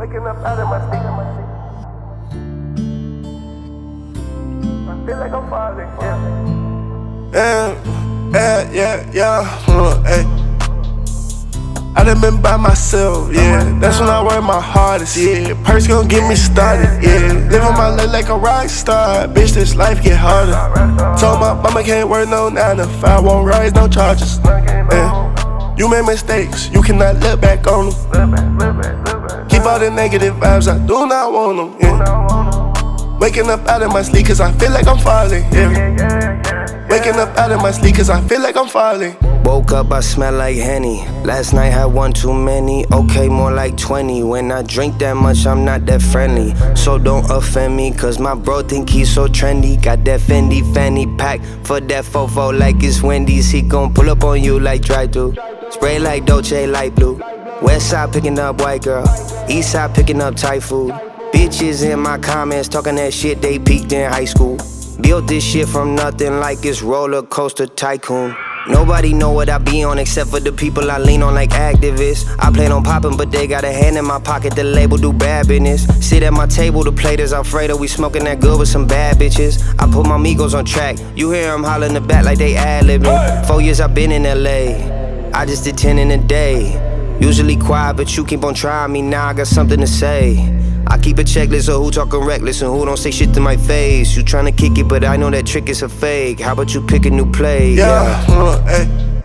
Waking up out of my sleep. I feel like I'm falling, Hey. I done been by myself, that's when I work my hardest, Purse gon' get me started, Living my life like a rock star, bitch, this life get harder. Told my mama can't work no 9 to 5, won't rise no charges, You made mistakes, you cannot look back on them. Keep all the negative vibes, I do not want them, Waking up out of my sleep cause I feel like I'm falling, Waking up out of my sleep cause I feel like I'm falling. Woke up, I smell like Henny. Last night had one too many, okay, more like 20. When I drink that much, I'm not that friendly. So don't offend me, cause my bro think he's so trendy. Got that Fendi fanny pack for that fofo like it's Wendy's. He gon' pull up on you like drive-thru. Spray like Dolce, light blue. West side picking up white girl, east side picking up Thai food. Bitches in my comments talking that shit they peaked in high school. Built this shit from nothing like it's roller coaster tycoon. Nobody know what I be on except for the people I lean on like activists. I plan on popping, but they got a hand in my pocket. The label do bad business. Sit at my table, the plate is Alfredo. We smoking that good with some bad bitches. I put my Migos on track. You hear them holler in the back like they ad-libbing. 4 years I've been in LA. I just did 10 in a day. Usually quiet, but you keep on trying me. Now I got something to say. I keep a checklist of who talking reckless and who don't say shit to my face. You tryna kick it, but I know that trick is a fake. How about you pick a new play? I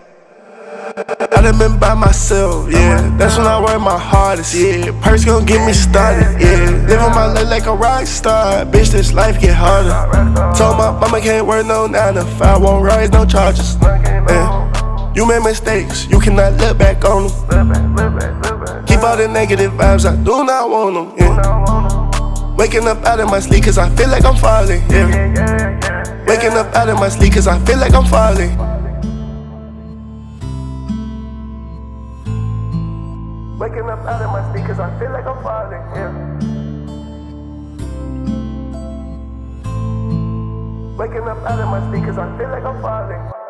done been by myself, that's when I work my hardest, Purse gon' get me started, Living my life like a rock star, bitch, this life get harder. Told my mama can't work no 9 to 5, won't rise no charges, You made mistakes, you cannot look back on them. Keep all the negative vibes, I do not want them, Waking up out of my sleep cause I feel like I'm falling, Waking up out of my sleep cause I feel like I'm falling. Waking up out of my sleep cause I feel like I'm falling, Waking up out of my sleep cause I feel like I'm falling.